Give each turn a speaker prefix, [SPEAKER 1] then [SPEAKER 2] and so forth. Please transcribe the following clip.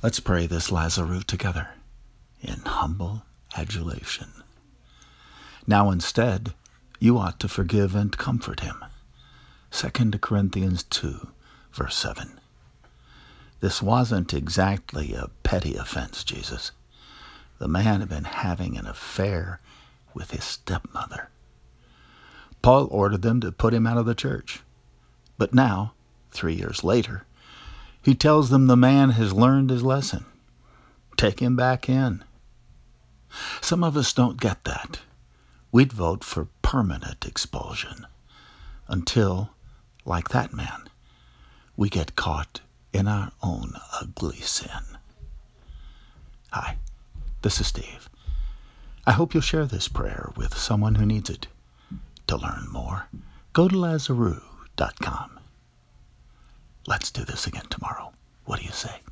[SPEAKER 1] Let's pray this Lazarus together in humble adulation. Now instead, you ought to forgive and comfort him. 2 Corinthians 2, verse 7. This wasn't exactly a petty offense, Jesus. The man had been having an affair with his stepmother. Paul ordered them to put him out of the church. But now, 3 years later, he tells them the man has learned his lesson. Take him back in. Some of us don't get that. We'd vote for permanent expulsion until, like that man, we get caught in our own ugly sin. Hi, this is Steve. I hope you'll share this prayer with someone who needs it. To learn more, go to Lazarus.com. Let's do this again tomorrow. What do you say?